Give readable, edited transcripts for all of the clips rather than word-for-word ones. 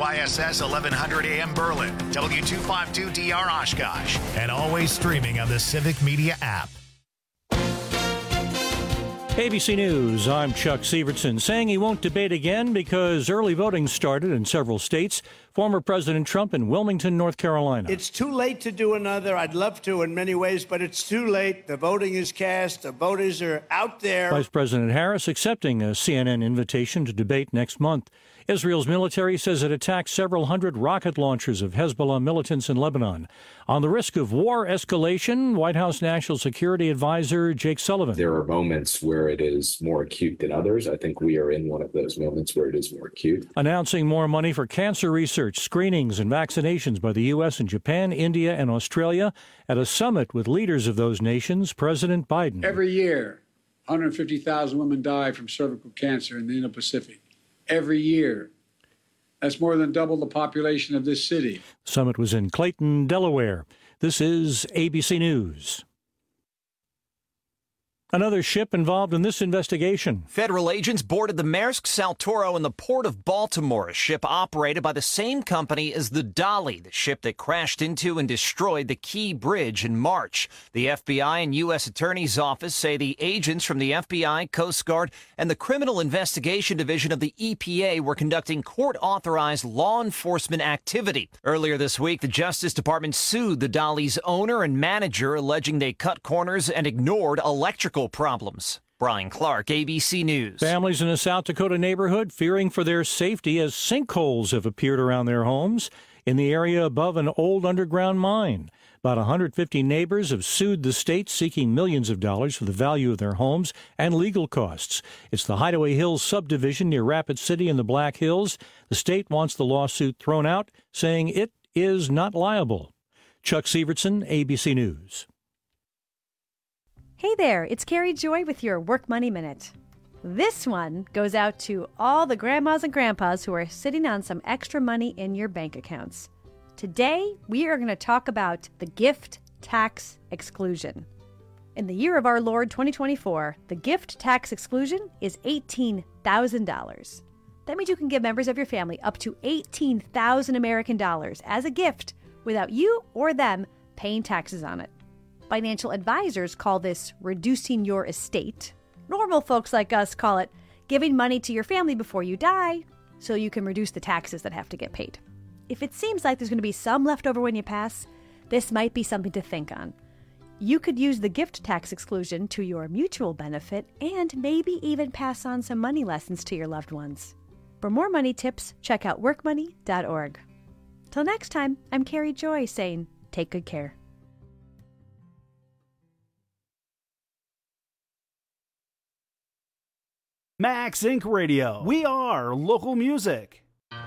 WISS 1100 AM Berlin, W252DR Oshkosh, and always streaming on the Civic Media app. ABC News, I'm Chuck Sievertson, saying he won't debate again because early voting started in several states. Former President Trump in Wilmington, North Carolina. It's too late to do another. I'd love to in many ways, but it's too late. The voting is cast. The voters are out there. Vice President Harris accepting a CNN invitation to debate next month. Israel's military says it attacked several hundred rocket launchers of Hezbollah militants in Lebanon. On the risk of war escalation, White House National Security Advisor Jake Sullivan. There are moments where it is more acute than others. I think we are in one of those moments where it is more acute. Announcing more money for cancer research, screenings, and vaccinations by the U.S. and Japan, India, and Australia at a summit with leaders of those nations, President Biden. Every year, 150,000 women die from cervical cancer in the Indo-Pacific. Every year. That's more than double the population of this city. The summit was in Clayton, Delaware. This is ABC News. Another ship involved in this investigation. Federal agents boarded the Maersk Saltoro in the port of Baltimore, a ship operated by the same company as the Dolly, the ship that crashed into and destroyed the Key Bridge in March. The FBI and U.S. Attorney's Office say the agents from the FBI, Coast Guard, and the Criminal Investigation Division of the EPA were conducting court-authorized law enforcement activity. Earlier this week, the Justice Department sued the Dolly's owner and manager, alleging they cut corners and ignored electrical problems. Brian Clark, ABC News. Families in a South Dakota neighborhood fearing for their safety as sinkholes have appeared around their homes in the area above an old underground mine. About 150 neighbors have sued the state, seeking millions of dollars for the value of their homes and legal costs. It's the Hideaway Hills subdivision near Rapid City in the Black Hills. The state wants the lawsuit thrown out, saying it is not liable. Chuck Sievertson, ABC News. Hey there, it's Carrie Joy with your Work Money Minute. This one goes out to all the grandmas and grandpas who are sitting on some extra money in your bank accounts. Today, we are going to talk about the gift tax exclusion. In the year of our Lord 2024, the gift tax exclusion is $18,000. That means you can give members of your family up to $18,000 American dollars as a gift without you or them paying taxes on it. Financial advisors call this reducing your estate. Normal folks like us call it giving money to your family before you die so you can reduce the taxes that have to get paid. If it seems like there's going to be some left over when you pass, this might be something to think on. You could use the gift tax exclusion to your mutual benefit and maybe even pass on some money lessons to your loved ones. For more money tips, check out workmoney.org. Till next time, I'm Carrie Joy saying, take good care. Max Inc. Radio. We are local music.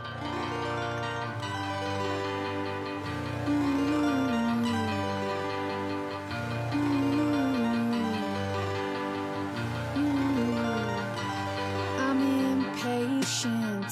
I'm impatient.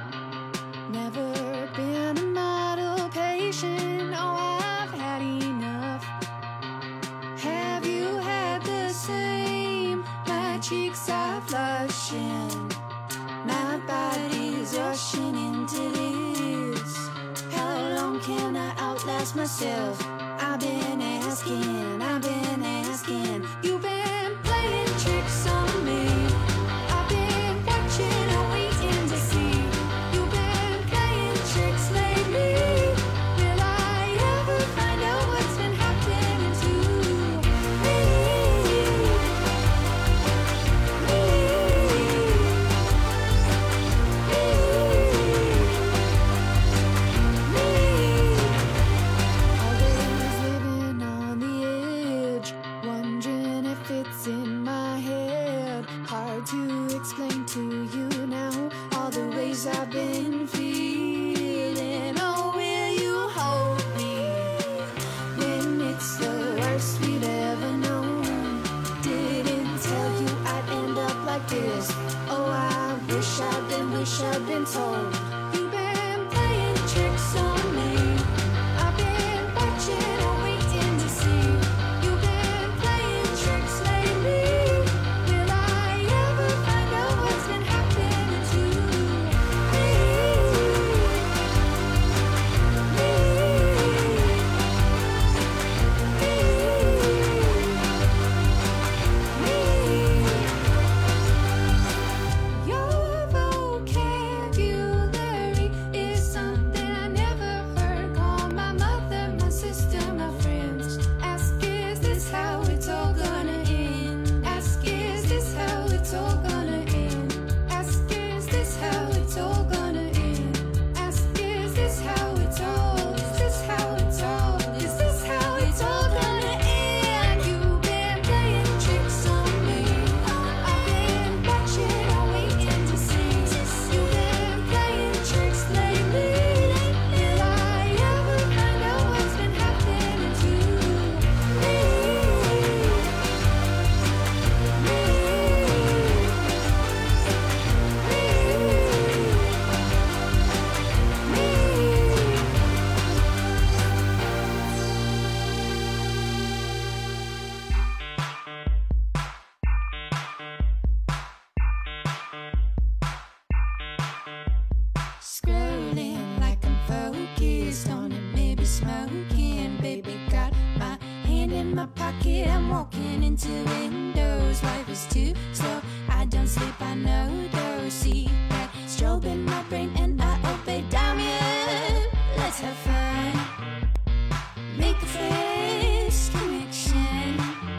Never been a model patient. Oh, I've had enough. Have you had the same? My cheeks are flushing. My body's rushing into this. How long can I outlast myself? I've been asking. You've been playing tricks on me. I've been watching and waiting to see. You've been playing tricks lately. Will I ever find out what's been happening to Always living on the smoking. Baby, got my hand in my pocket. I'm walking into windows. Life is too slow. I don't sleep, I know. Don't see that strobe in my brain, and I obey. Damien, let's have fun. Make a face connection.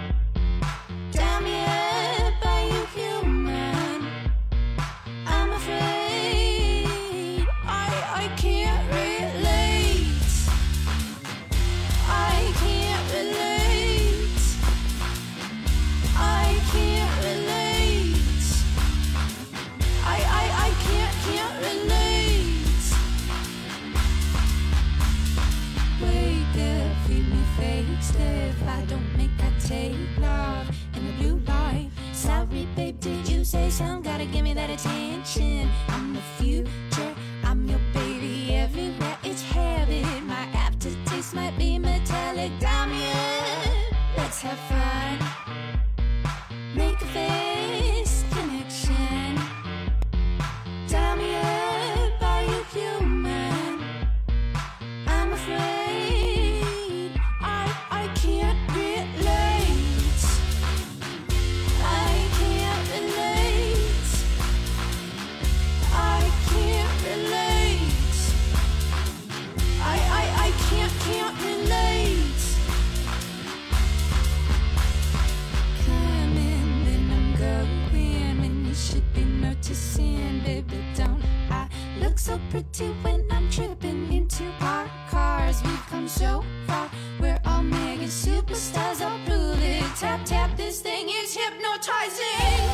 Damien, are you human? I'm afraid I can't relate. I can't relate. I can't relate. I can't relate. Wake up, feed me fake stuff. I don't make, I take love in the blue light. Sorry, babe, did you say something? Gotta give me that attention. I'm the future, I'm your baby everywhere. It's habit, my aftertaste might be metallic. Damien, let's have fun. Make a face connection. Damien, are you human? I'm afraid I can't relate. I can't relate. I can't relate. I can't relate. Coming, then I'm going when you should be noticing, baby. Don't I look so pretty when I'm tripping into our cars? We've come so far. We're all mega superstars. I'll prove it. Tap tap, this thing is hypnotizing.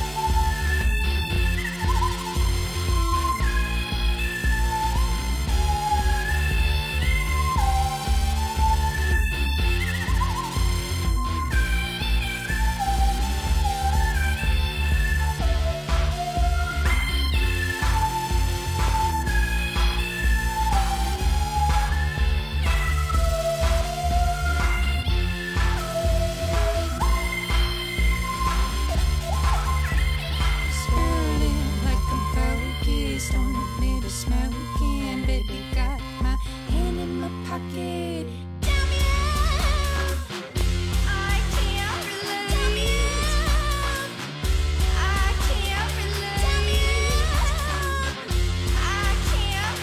Swirling like I'm focused. Don't want me to smoking. Baby, got my hand in my pocket. Damien, I can't relate. I can't relate. I can't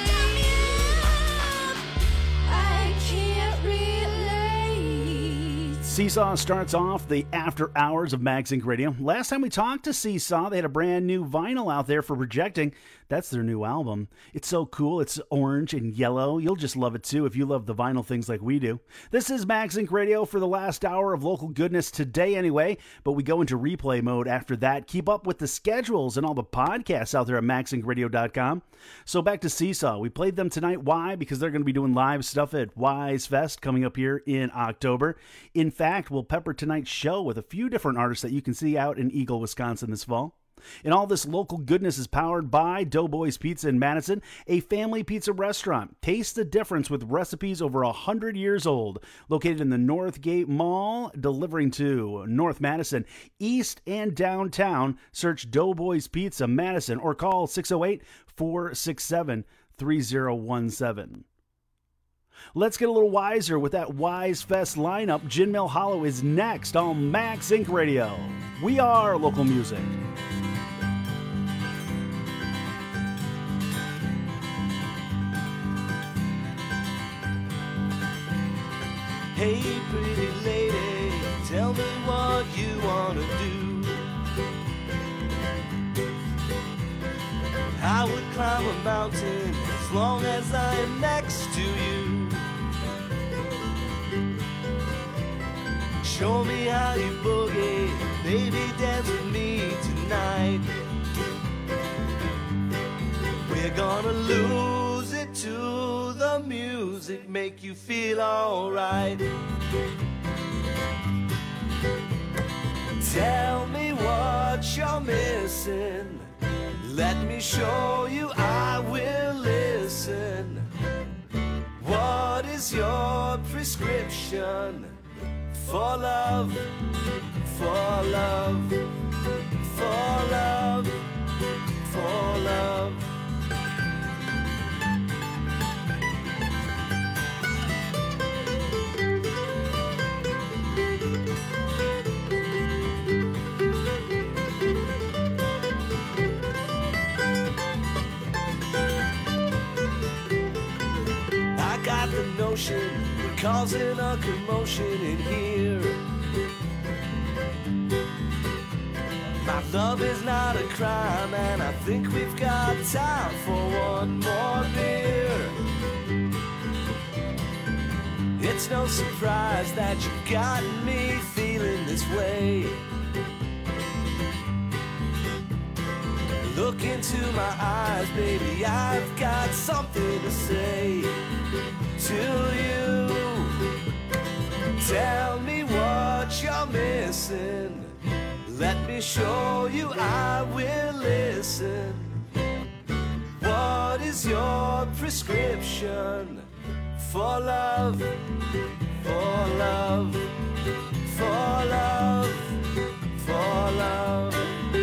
relate. I can't relate. Seesaw starts off the after hours of Mag Sync Radio. Last time we talked to Seesaw, they had a brand new vinyl out there for projecting. That's their new album. It's so cool. It's orange and yellow. You'll just love it too if you love the vinyl things like we do. This is Mag Sync Radio for the last hour of local goodness today anyway, but we go into replay mode after that. Keep up with the schedules and all the podcasts out there at magsyncradio.com. So back to Seesaw. We played them tonight. Why? Because they're going to be doing live stuff at Wise Fest coming up here in October. In fact, we'll pepper tonight's show with a few different artists that you can see out in Eagle, Wisconsin this fall. And all this local goodness is powered by Doughboys Pizza in Madison, a family pizza restaurant. Taste the difference with recipes over 100 years old. Located in the Northgate Mall, delivering to North Madison, East and downtown. Search Doughboys Pizza Madison or call 608-467-3017. Let's get a little wiser with that Wise Fest lineup. Gin Mill Hollow is next on Mag Sync Radio. We are local music. Hey, pretty lady, tell me what you want to do. I would climb a mountain as long as I am next to you. Show me how you boogie, baby, dance with me tonight. We're gonna lose it to the music, make you feel alright. Tell me what you're missing, let me show you, I will listen. What is your prescription for love, for love, for love, for love? notion. We're causing a commotion in here. My love is not a crime, and I think we've got time for one more beer. It's no surprise that you've gotten me feeling this way. Look into my eyes, baby, I've got something to say to you. Tell me what you're missing. Let me show you, I will listen. What is your prescription for love, for love, for love, for love?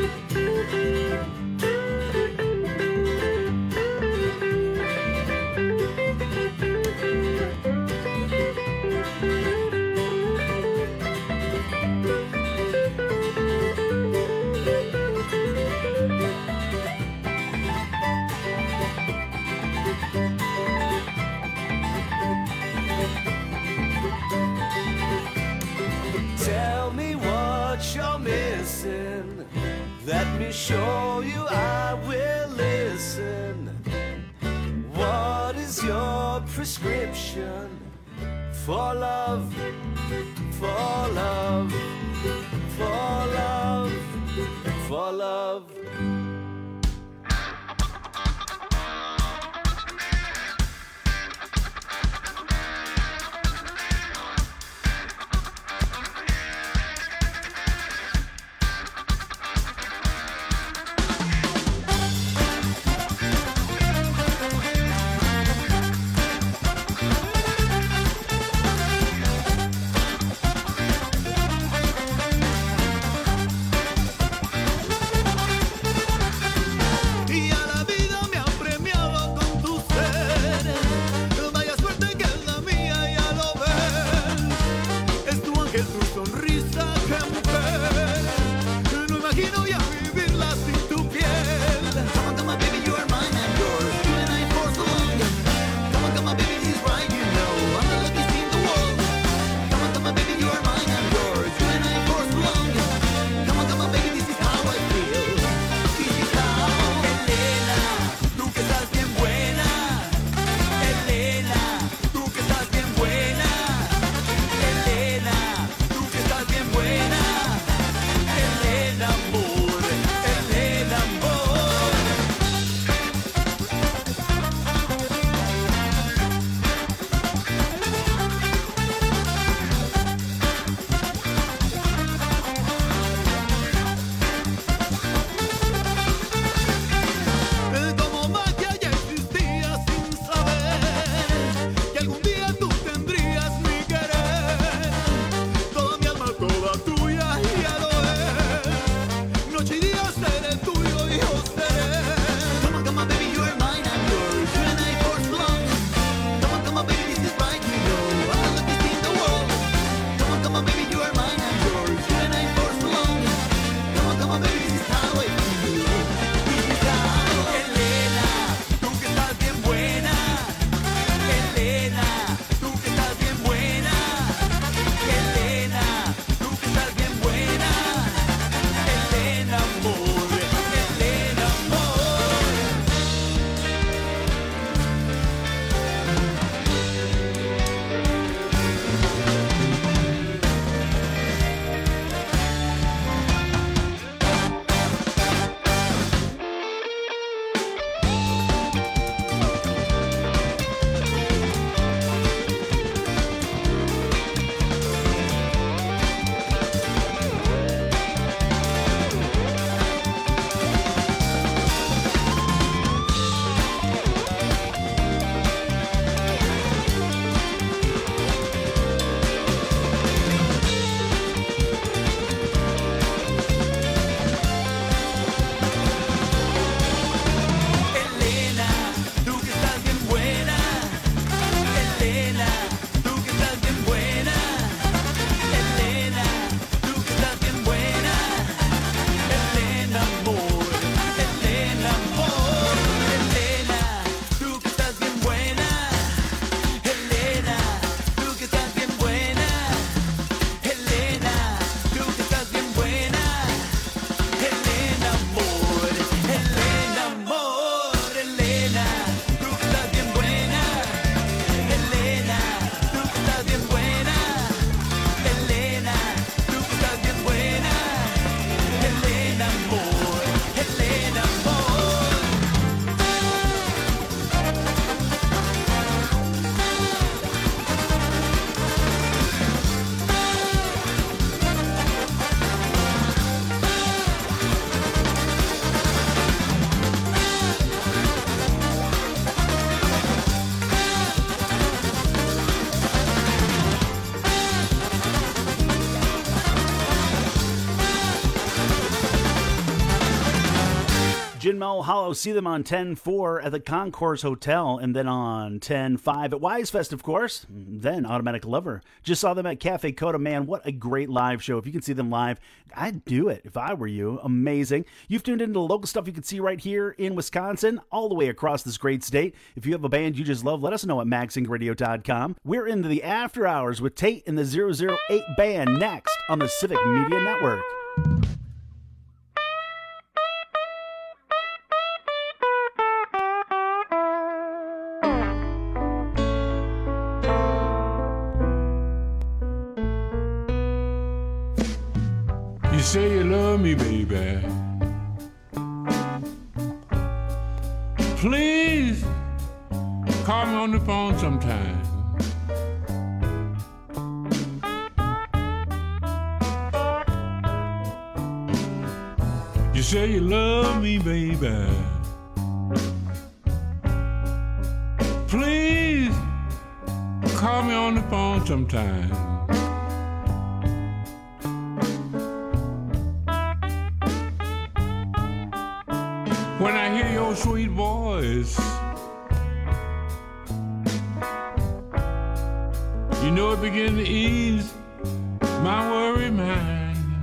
Let me show you, I will listen. What is your prescription for love, for love, for love, for love? Chinmel Hollow. See them on 10-4 at the Concourse Hotel, and then on 10-5 at Wisefest, of course. Then Automatic Lover. Just saw them at Cafe Coda. Man, what a great live show. If you can see them live, I'd do it if I were you. Amazing. You've tuned into the local stuff you can see right here in Wisconsin, all the way across this great state. If you have a band you just love, let us know at magzinkradio.com. We're into the After Hours with Tate and the 008 Band next on the Civic Media Network. You say you love me, baby. Please call me on the phone sometime. You say you love me, baby. Please call me on the phone sometime. When I hear your sweet voice, you know it begins to ease my worry mind.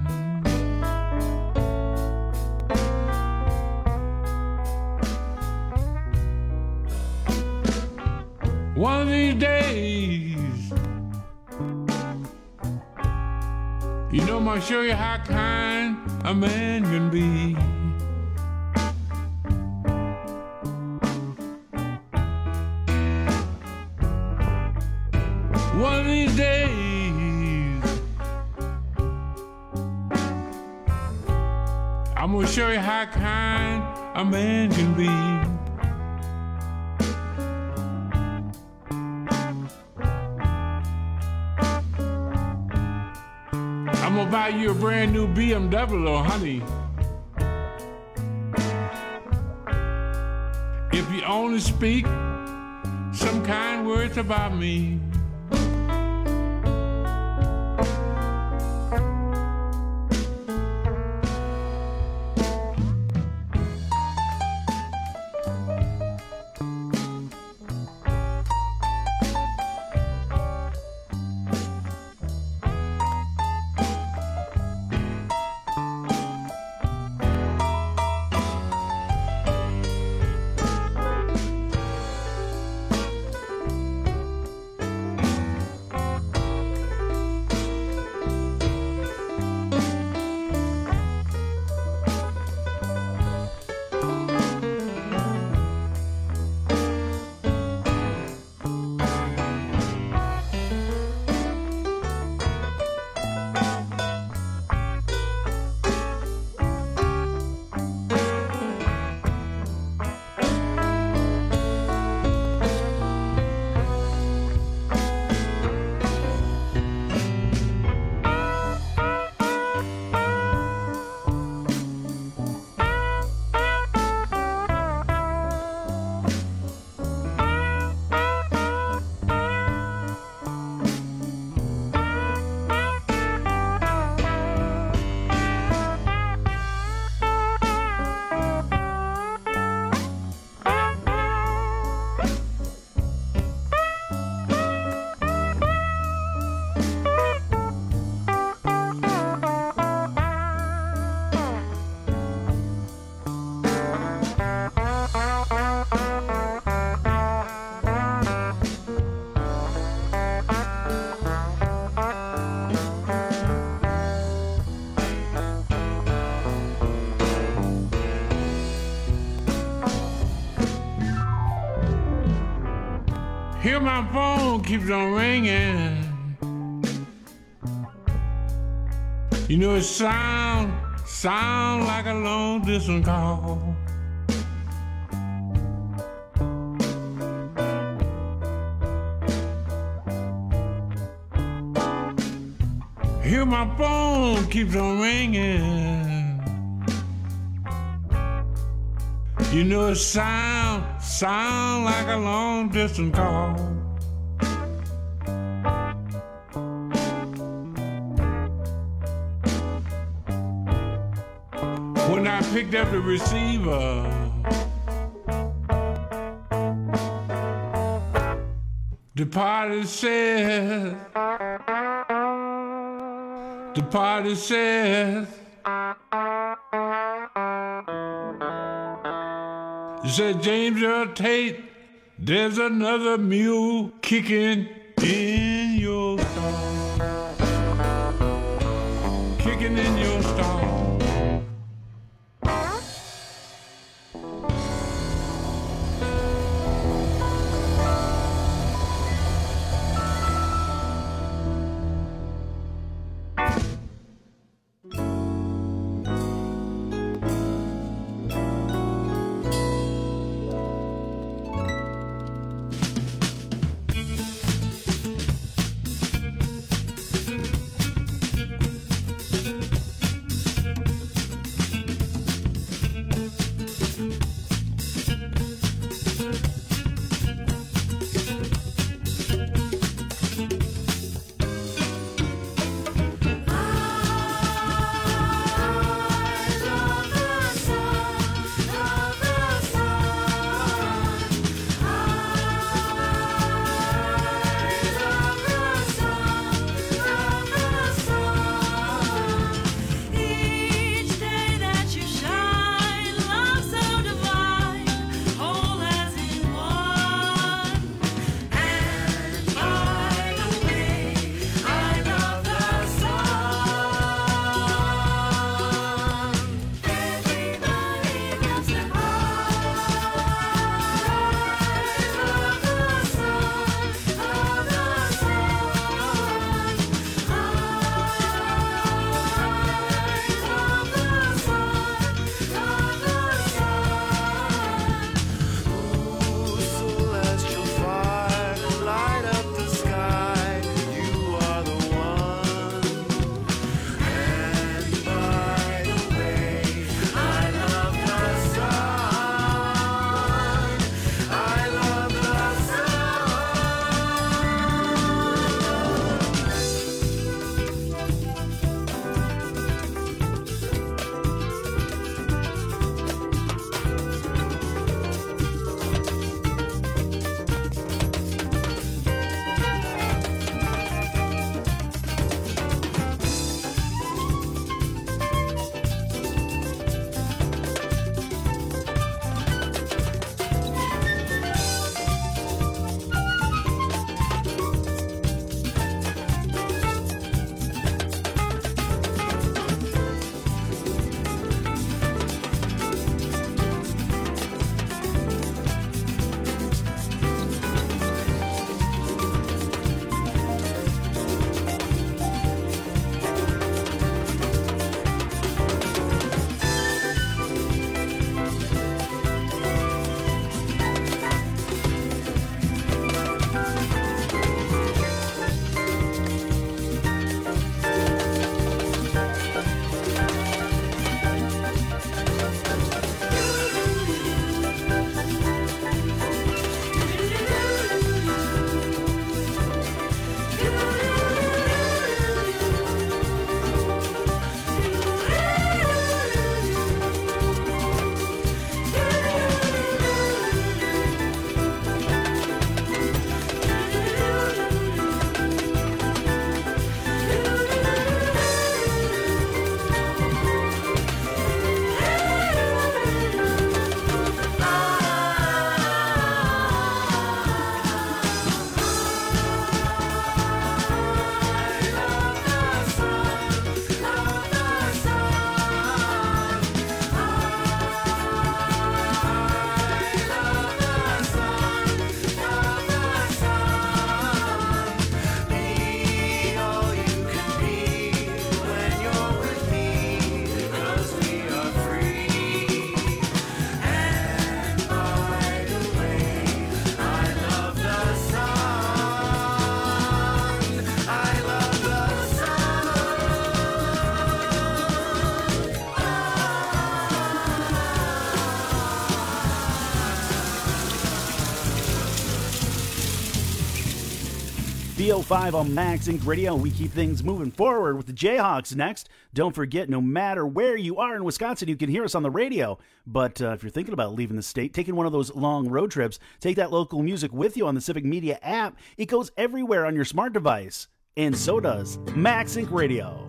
One of these days, you know, I'm gonna show you how kind a man can be. One of these days, I'm gonna show you how kind a man can be. I'm gonna buy you a brand new BMW, honey. If you only speak some kind words about me. Here my phone keeps on ringing. You know it sound like a long distance call. Here my phone keeps on ringing. You know it sound like a long distance call. When I picked up the receiver, The party says, the party says, you said, James Earl Tate, there's another mule kicking in your stall. Kicking in your stall. B05 on Max Inc. Radio. We keep things moving forward with the Jayhawks next. Don't forget, no matter where you are in Wisconsin, you can hear us on the radio. But if you're thinking about leaving the state, taking one of those long road trips, take that local music with you on the Civic Media app. It goes everywhere on your smart device. And so does Max Inc. Radio.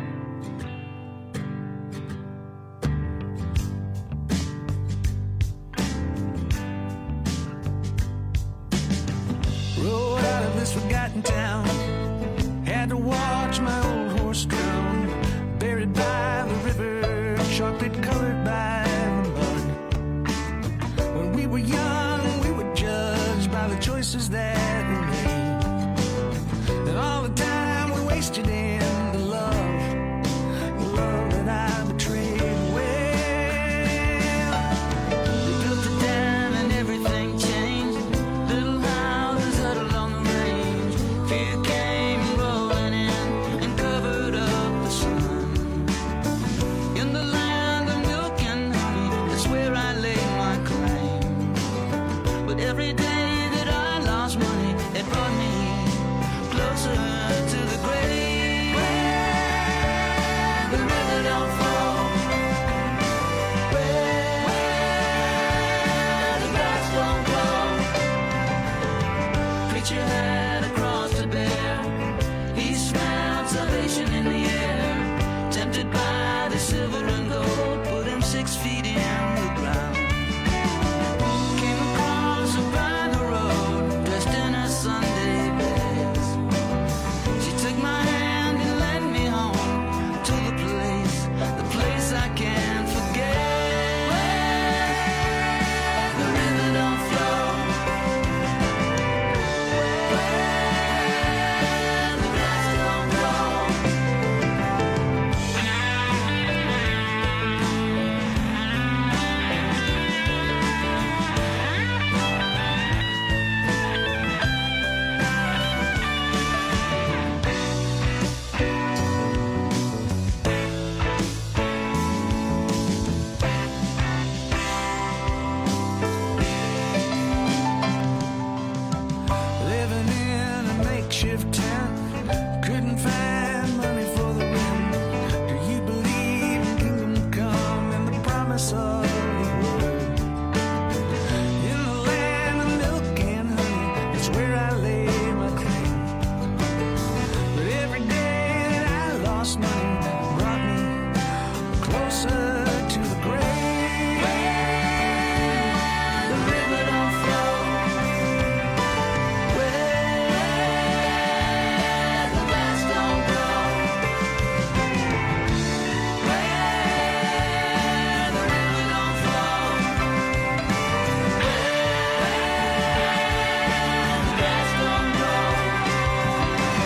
Rode out of this forgotten town, had to watch my old horse drown, buried by the river, chocolate colored by the mud. When we were young, we were judged by the choices that we made, and all the time we wasted in the love that I betrayed. Well, we built it down and everything changed. Little houses huddled along the range. Fear came rolling in and covered up the sun. In the land of milk and honey, that's where I laid my claim. But every day that I lost money, it brought me closer to the grave. Where the river don't flow, where the grass don't grow. Preacher had a cross to bear. He smelled salvation in the air. Tempted by the silver and gold, put him 6 feet in the ground. Came across her by the road, dressed in her Sunday best. She took my hand and led me home to the place I can't forget. Where the river don't flow, where the grass don't grow. Living in a makeshift tent, couldn't find money for the rent. Do you believe in kingdom come and the promise of the word? In the land of milk and honey, it's where I lay my claim. But every day that I lost money brought me closer to the grave. Where the river don't flow, where the grass don't grow, where the river don't flow, where the grass don't grow.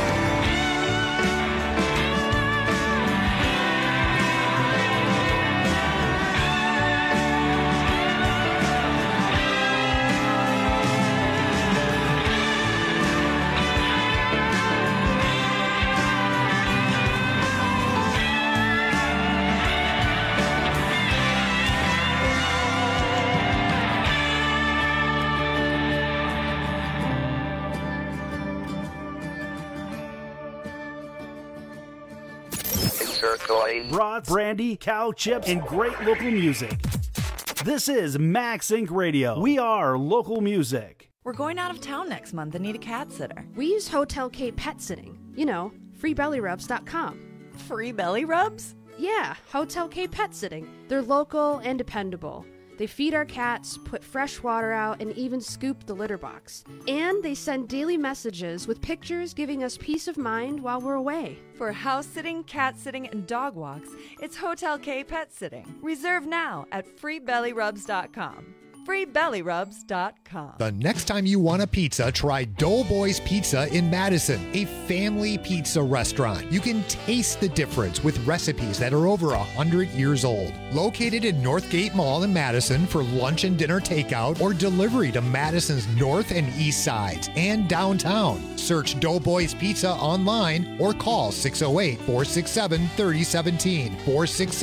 Brats, brandy, cow chips, and great local music. This is Max Inc. Radio. We are local music. We're going out of town next month and need a cat sitter. We use Hotel K Pet Sitting. You know, freebellyrubs.com. Free belly rubs? Yeah, Hotel K Pet Sitting. They're local and dependable. They feed our cats, put fresh water out, and even scoop the litter box. And they send daily messages with pictures giving us peace of mind while we're away. For house sitting, cat sitting, and dog walks, it's Hotel K Pet Sitting. Reserve now at freebellyrubs.com. freebellyrubs.com. The next time you want a pizza, try Doughboys Pizza in Madison, a family pizza restaurant. You can taste the difference with recipes that are over 100 years old. Located in Northgate Mall in Madison for lunch and dinner takeout or delivery to Madison's north and east sides and downtown. Search Doughboys Pizza online or call 608-467-3017.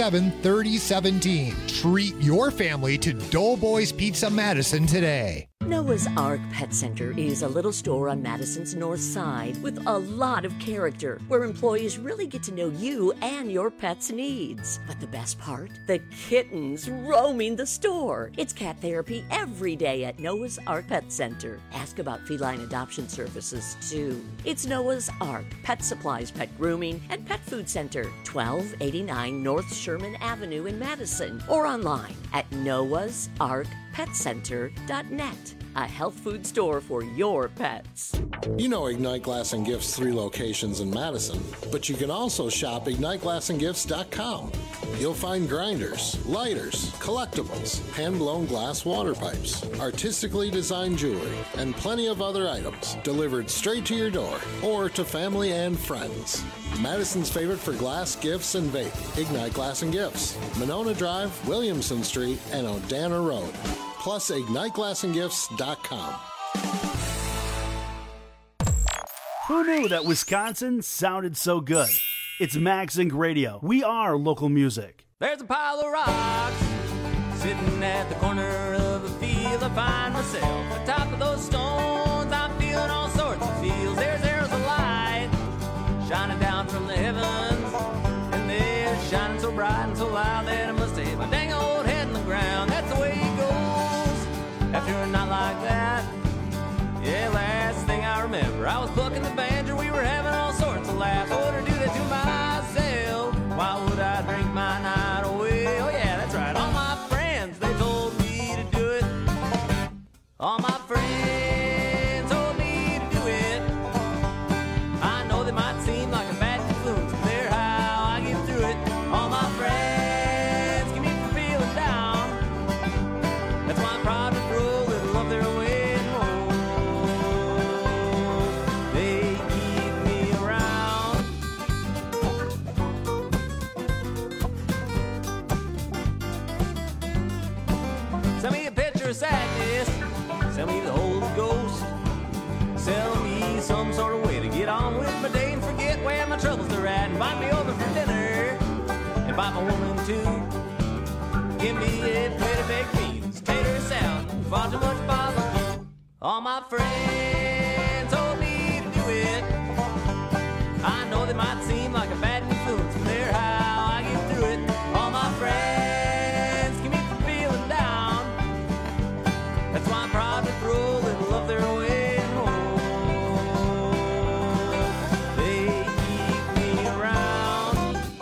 467-3017. Treat your family to Doughboys Pizza Madison today. Noah's Ark Pet Center is a little store on Madison's north side with a lot of character, where employees really get to know you and your pet's needs. But the best part? The kittens roaming the store. It's cat therapy every day at Noah's Ark Pet Center. Ask about feline adoption services, too. It's Noah's Ark Pet Supplies, Pet Grooming, and Pet Food Center, 1289 North Sherman Avenue in Madison, or online at noahsarkpetcenter.net. A health food store for your pets. You know Ignite Glass and Gifts' 3 locations in Madison, but you can also shop IgniteGlassandGifts.com. You'll find grinders, lighters, collectibles, hand-blown glass water pipes, artistically designed jewelry, and plenty of other items delivered straight to your door or to family and friends. Madison's favorite for glass, gifts, and vape. Ignite Glass and Gifts. Monona Drive, Williamson Street, and Odana Road. Plus IgniteGlassandGifts.com. Who knew that Wisconsin sounded so good? It's Max Inc. Radio. We are local music. There's a pile of rocks sitting at the corner of a field. I find myself atop of those stones. I'm feeling all sorts of feels. There's arrows of light shining down from the heavens, and they're shining so bright and so loud that I must hit my dang old head in the ground. That's the way it goes after a night like that. Yeah, last thing I remember, I was plucking the banjo. We were having all sorts of laughs. I wouldn't do that to myself. Why would I drink my night away? Oh yeah, that's right. All my friends, they told me to do it. All my friends told me to do it. I know they might seem like a bad influence, but they're how I get through it. All my friends keep me from feeling down. That's why I'm proud to throw a little of their way. Sell me a picture of sadness, sell me the Holy Ghost, sell me some sort of way to get on with my day and forget where my troubles are at. Invite me over for dinner, invite my woman too. Give me a plate of baked beans, tater salad, far too much barbecue. All my friends told me to do it. I know they might seem like a bad influence, but they're how I get through it. All my friends keep me from feeling down. That's why I'm proud to throw a little of their way home. They keep me around.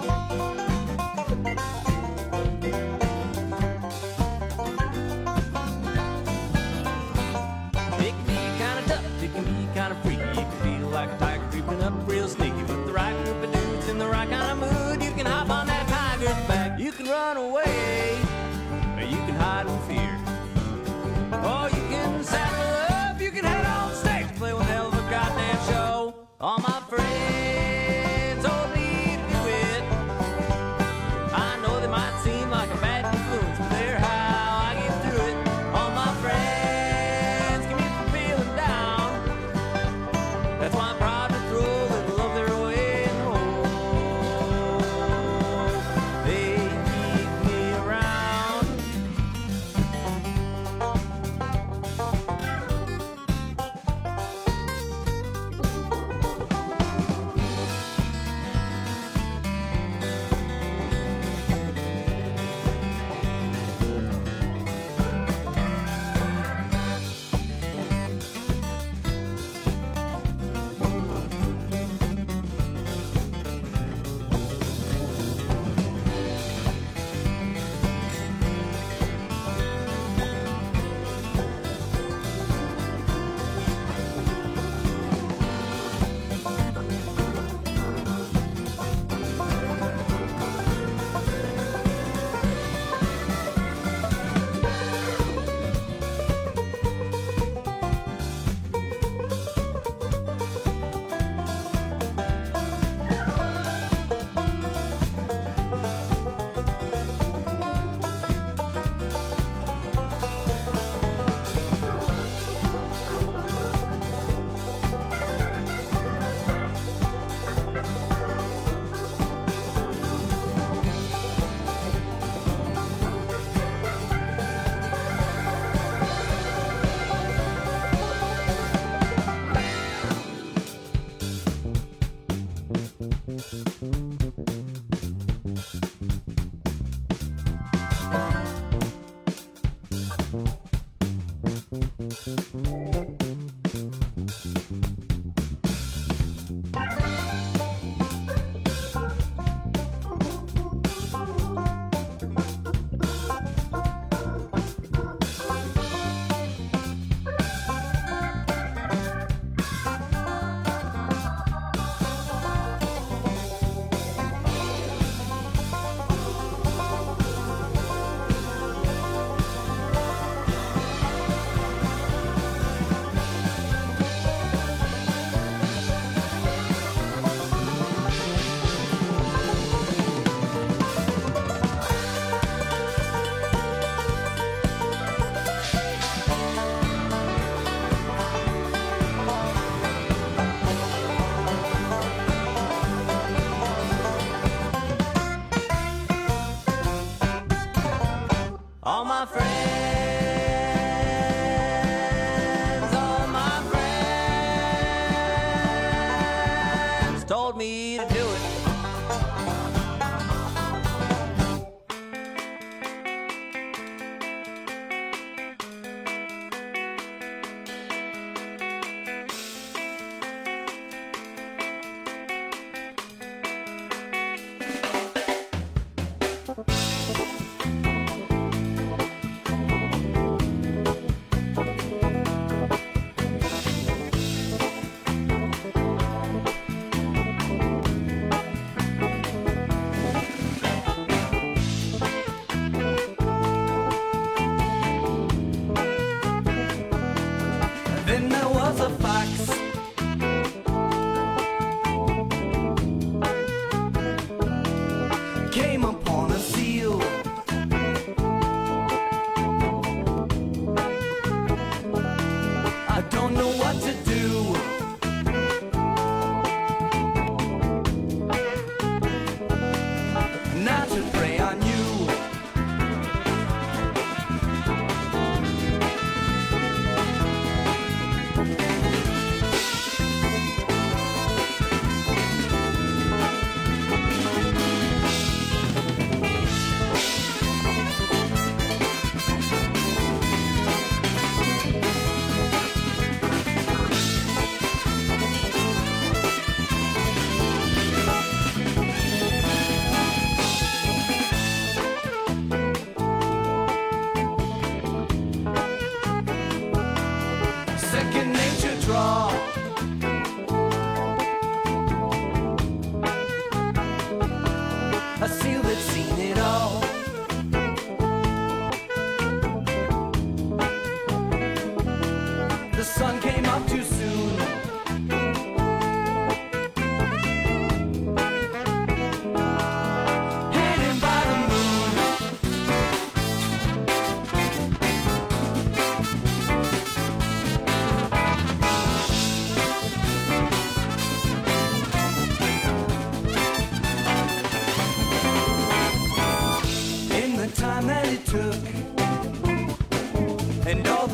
It can be kind of tough, it can be kind of freaky. It can feel like a tiger creeping up real sneaky. With the right group of dudes in the right kind of mood, you can hop on that tiger's back. You can run away, or you can hide in fear. Oh, you can saddle up, you can head on stage, play one hell of a goddamn show. All my friends told me to do it. I know they might seem like a bad influence, but they're how I get through it. All my friends keep me from feeling down. That's why I'm proud to throw a little of their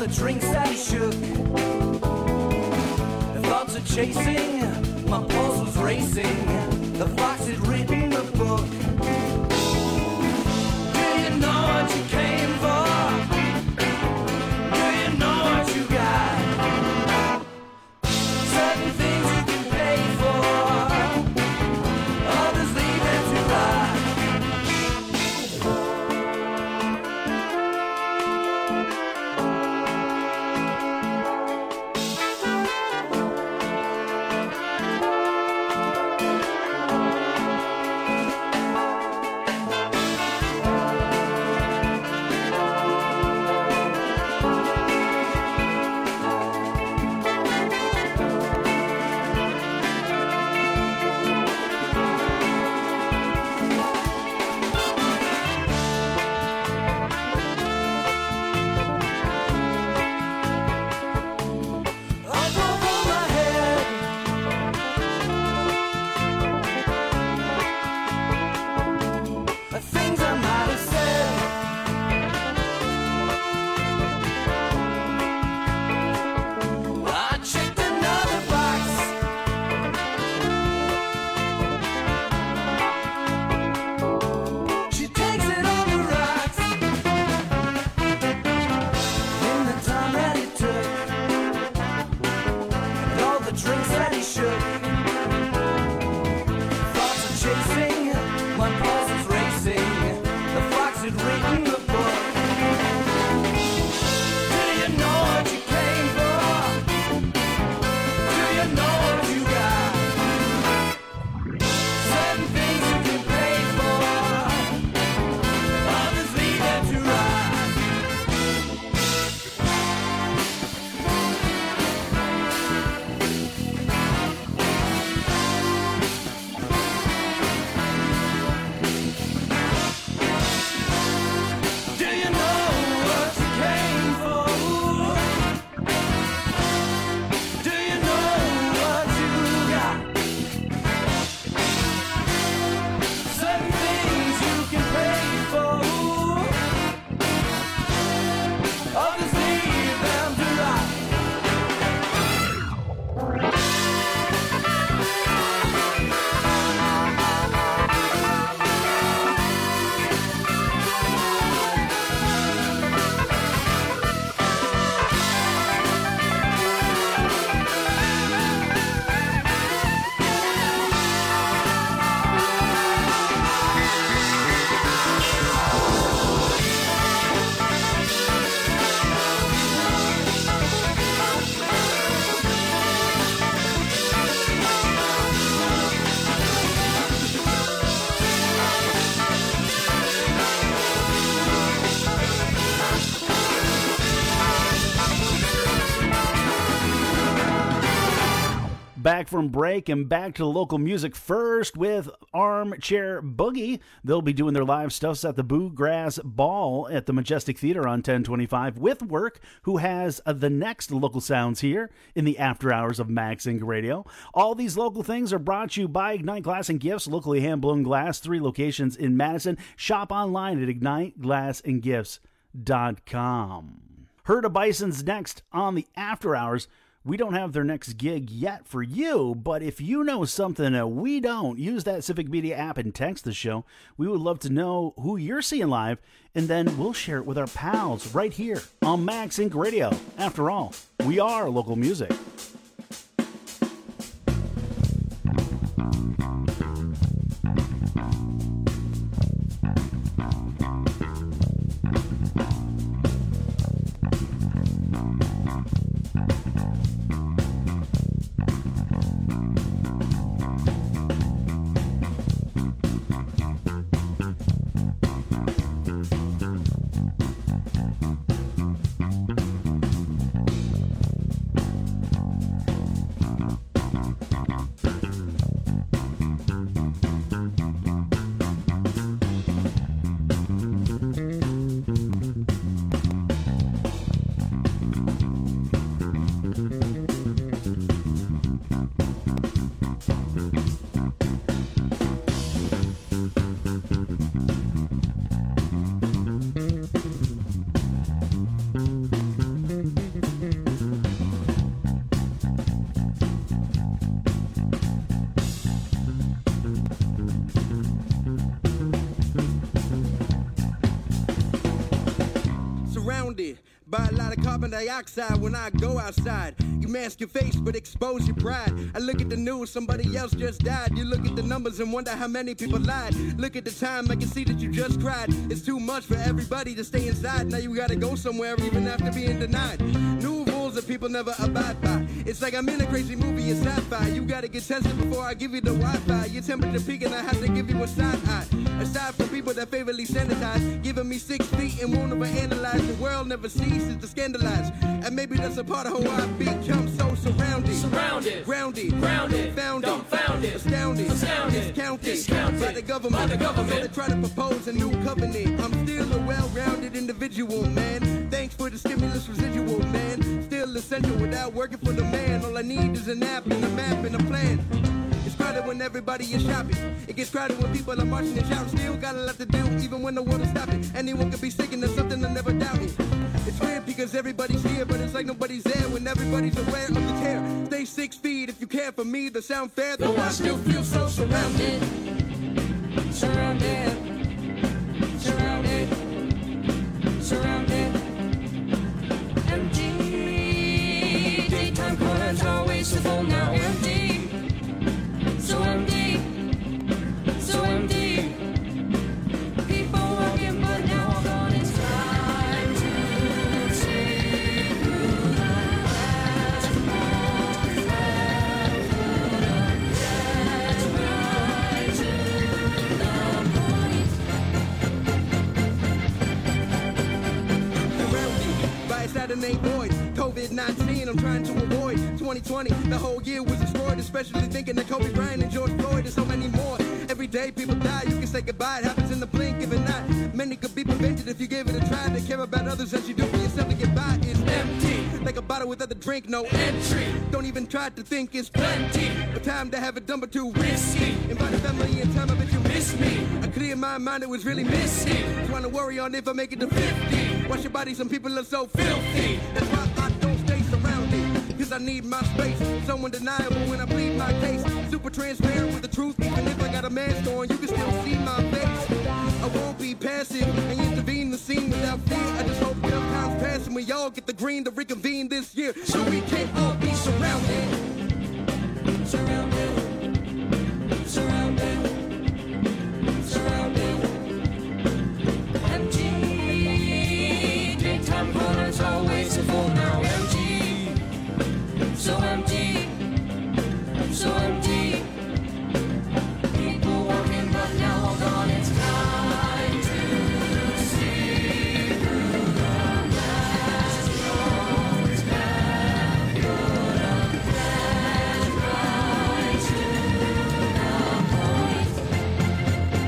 drinks that he shook. The thoughts of chasing, my pulse was racing. The fox had written the book. Do you know what you came for? Do you know what you got? Certain things you can pay for, others leave them to rot. Things I might have said. I checked another box. She takes it on the rocks. In the time that it took, and all the drinks that he shook. Thoughts of chasing, my pulse was racing. The fox had written the book. Do you know what you came for? Do you know what you got? Certain things you can pay for, others leave them to rot. Do you know what you came for? Do you know what you got? Certain things you can pay for, others leave them to rot. Back from break and back to local music first with Armchair Boogie. They'll be doing their live stuffs at the Bluegrass Ball at the Majestic Theater on 1025 with Work, who has the next local sounds here in the after hours of Max Inc. Radio. All these local things are brought to you by Ignite Glass and Gifts, locally hand-blown glass, 3 locations in Madison. Shop online at IgniteGlassandGifts.com. Herda Bison's next on the after hours. We don't have their next gig yet for you, but if you know something that we don't, use that Civic Media app and text the show. We would love to know who you're seeing live, and then we'll share it with our pals right here on Max Inc. Radio. After all, we are local music. surrounded by a lot of carbon dioxide when I go outside. You mask your face but expose your pride. I look at the news, somebody else just died. You look at the numbers and wonder how many people lied. Look at the time, I can see that you just cried. It's too much for everybody to stay inside. Now you gotta go somewhere even after being denied. New rules that people never abide by. It's like I'm in a crazy movie, it's sci-fi. You gotta get tested before I give you the Wi-Fi. Your temperature peaking, I have to give you a side eye. Aside from people that favorably sanitize, giving me 6 feet and won't overanalyze. The world never ceases to scandalize. And maybe that's a part of how I become so surrounded. Surrounded. Grounded. Grounded. Founded. Dumbfounded. Astounded. Astounded. Discounted. By the government. So they try to propose a new covenant. I'm still a well-rounded individual, man. Thanks for the stimulus residual, man. Still essential without working for the man. All I need is an app and a map and a plan. It's crowded when everybody is shopping. It gets crowded when people are marching and shouting. Still got a lot to do, even when the world is stopping. Anyone could be sick and there's something I never doubted. It's weird because everybody's here, but it's like nobody's there when everybody's aware of the tear. Stay 6 feet if you care for me. The sound fair, though I still feel so surrounded. Surrounded. Surrounded. Surrounded. Empty. Daytime corners always so full, now empty. So empty. So empty. People walking, but now all gone. It's time to see through the glass. Right to the point. Surrounded by a Saturday void. COVID-19, I'm trying to avoid 2020. The whole year was destroyed, especially thinking of Kobe Bryant and George Floyd and so many more. Every day people die, you can say goodbye. It happens in the blink of an eye. Many could be prevented if you gave it a try. To care about others as you do for yourself to get by is empty. Like a bottle without the drink, no entry. Don't even try to think it's plenty. But time to have it done but too risky. Invite a family in time, I bet you miss me. I cleared my mind, it was really missing. Trying to worry on if I make it to 50. Wash your body, some people are so filthy. That's why I don't stay surrounded. Cause I need my space. So undeniable when I plead my case. Super transparent with the truth. Even if I got a mask on, you can still see my face. I won't be passive and intervene the scene without fear. I just hope enough time's pass and we all get the green to reconvene this year. So we can all be surrounded. Surrounded. Surrounded. Surrounded. Empty. Daytime corners always so full, now empty. So empty. So empty. People walking but now all gone. It's time to see through the glass. It's back. Put a flash right to the point.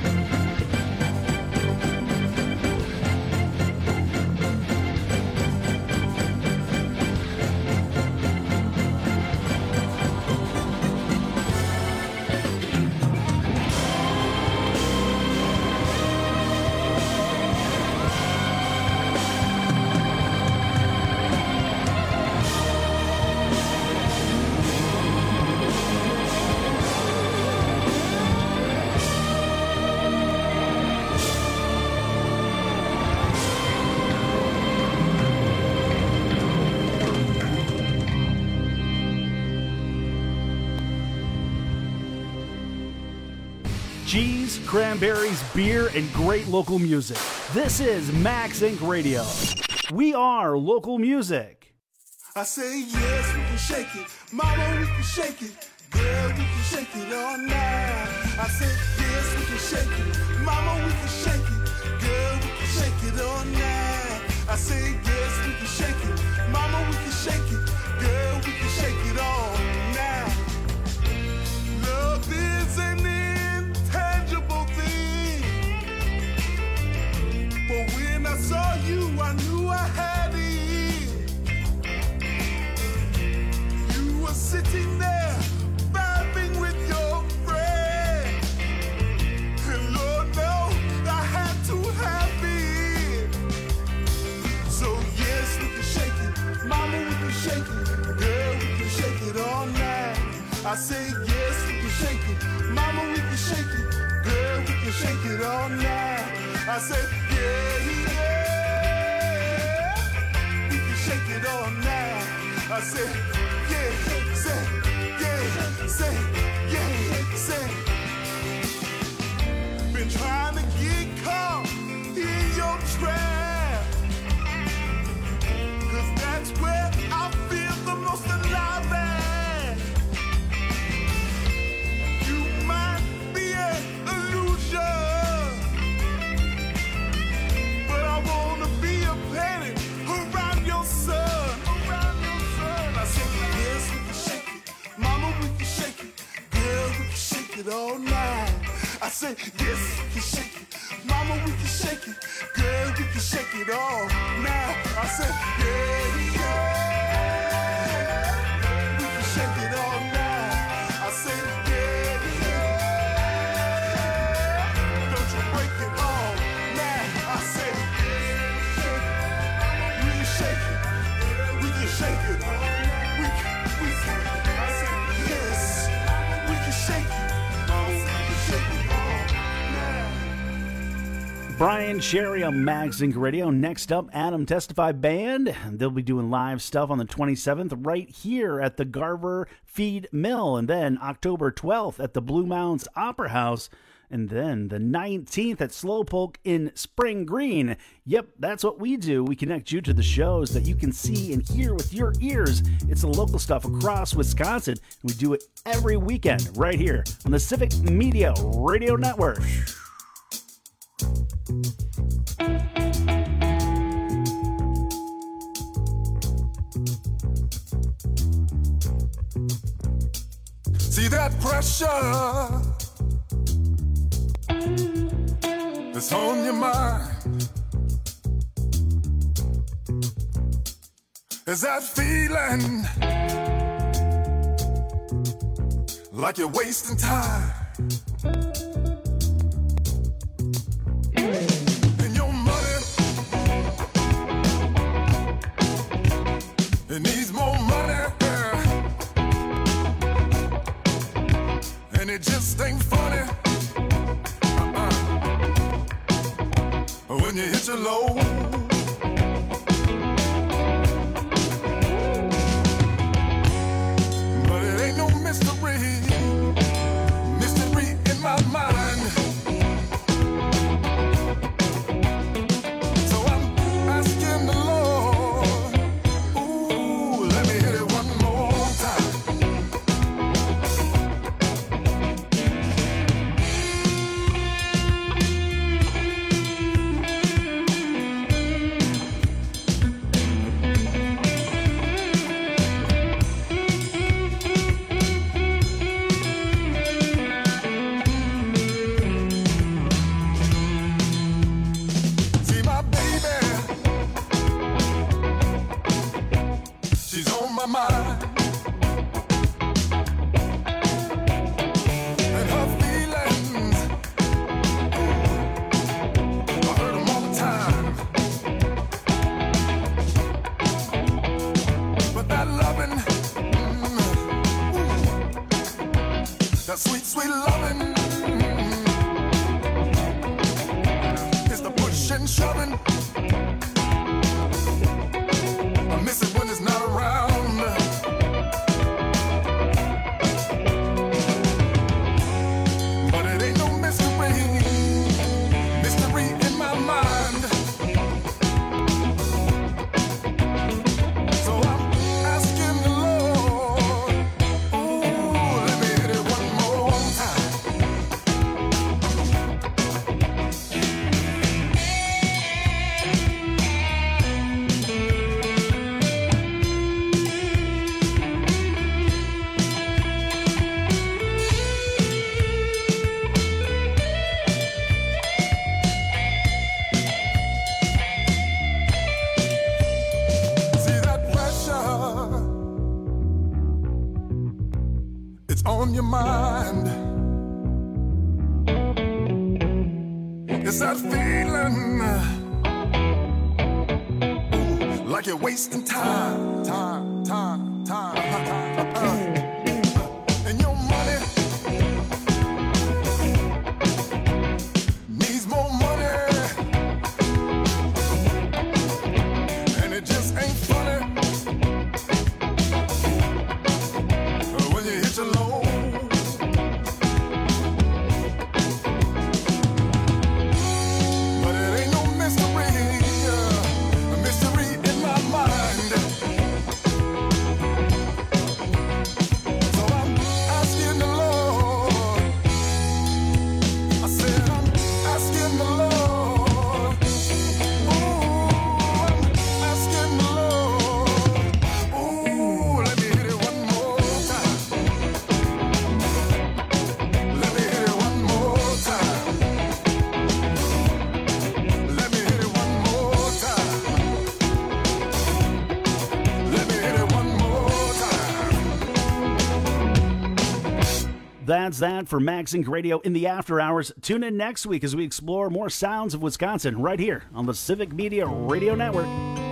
Cheese, cranberries, beer, and great local music. This is Max Inc. Radio. We are local music. I say yes, we can shake it. Mama, we can shake it. Girl, we can shake it all night. I said yes, we can shake it. Mama, we can shake it. Girl, we can shake it all night. I say yes, we can shake it. Mama, we can shake it. Girl, we can shake it all night. Love is an intangible thing. But when I saw you, I knew I had it. You were sitting there, vibing with your friend. And Lord knows I had to have it. So yes, we can shake it. Mama, we can shake it. Girl, we can shake it all night. I say yes, we can shake it. Mama, we can shake it. Girl, we can shake it all night. I said yeah, yeah. shake it all night. I said, yeah, say, yeah, say, yeah, say. Been trying to get caught in your trap, 'cause that's where I feel the most alive at. You might be an illusion, but I wanna be a planet around your sun. I said, yes, we can shake it. Mama, we can shake it. Girl, we can shake it all night. I said, yes, we can shake it. Mama, we can shake it. Girl, we can shake it all night. I said, yeah, yeah. We can shake it all night. I said, yeah, yeah. Don't you break it all night. I said, we can shake it. We can shake it. We can. I said, yes, we can shake it. Mama, we can shake it all night. Brian Cherry on Magazine Radio. Next up, Adam Testify Band. They'll be doing live stuff on the 27th right here at the Garver Feed Mill. And then October 12th at the Blue Mounds Opera House. And then the 19th at Slowpoke in Spring Green. Yep, that's what we do. We connect you to the shows that you can see and hear with your ears. It's the local stuff across Wisconsin. We do it every weekend right here on the Civic Media Radio Network. See that pressure that's on your mind? Is that feeling like you're wasting time? And your money, it needs more money, and it just ain't funny when you hit your low. But it ain't no mystery in my mind. So I'm asking the Lord, ooh, let me hit it one more time. See my baby, she's on my mind, and her feelings, I heard them all the time. But that loving, that sweet, sweet loving, is the push and shoving. I miss it when it's not around. But it ain't no mystery in my mind. So I'm asking the Lord, ooh, let me hit it one more time. See that pressure, it's on your mind. It's that feeling, ooh, like you're wasting time. And your money needs more money, and it just ain't funny That's that for Maxink Radio in the After Hours. Tune in next week as we explore more sounds of Wisconsin right here on the Civic Media Radio Network.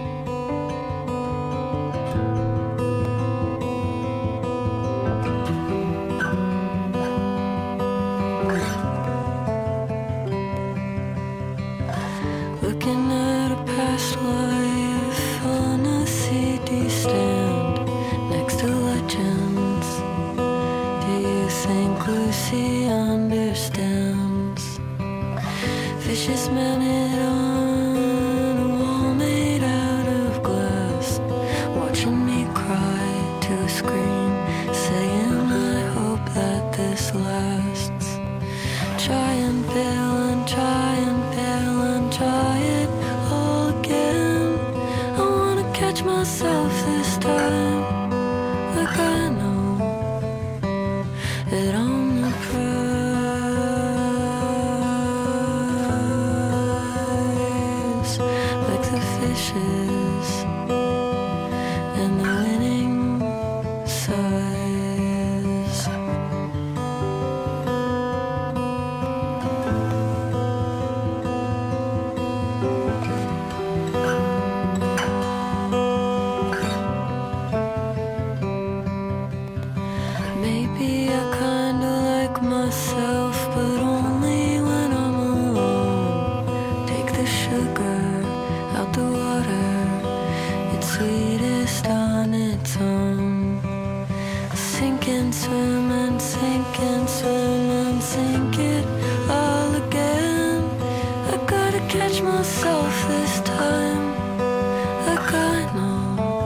Looking at a past life on a CD stand next to legends. Do you think Lucy understands? Vicious man it on a wall made out of glass, watching me cry to a screen, saying I hope that this lasts. Try and bail and try and bail and try it all again. I wanna catch myself this time, like I know that I'm the prize, like the fishes and the winning size. Maybe I kinda like myself, but only when I'm alone. Take the sugar out the water, it's sweetest on its own. Sink and swim and sink and swim and sink it all again. I gotta catch myself this time, like I know.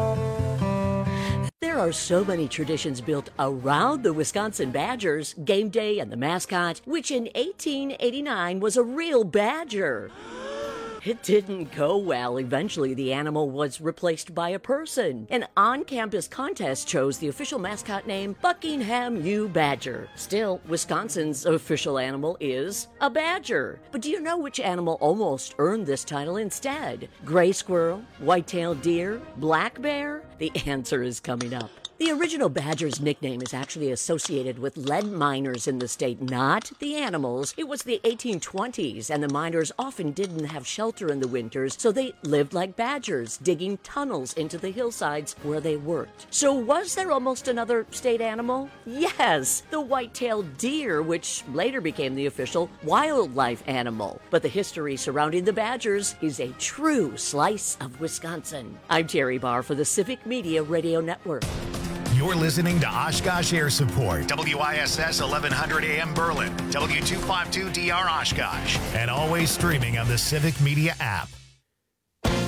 There are so many traditions built around the Wisconsin Badgers, game day and the mascot, which in 1889 was a real badger. It didn't go well. Eventually, the animal was replaced by a person. An on-campus contest chose the official mascot name Buckingham U. Badger. Still, Wisconsin's official animal is a badger. But do you know which animal almost earned this title instead? Gray squirrel, white-tailed deer, black bear? The answer is coming up. The original badger's nickname is actually associated with lead miners in the state, not the animals. It was the 1820s, and the miners often didn't have shelter in the winters, so they lived like badgers, digging tunnels into the hillsides where they worked. So was there almost another state animal? Yes, the white-tailed deer, which later became the official wildlife animal. But the history surrounding the badgers is a true slice of Wisconsin. I'm Terry Barr for the Civic Media Radio Network. You're listening to Oshkosh Air Support, WISS 1100 AM Berlin, W252DR Oshkosh, and always streaming on the Civic Media app.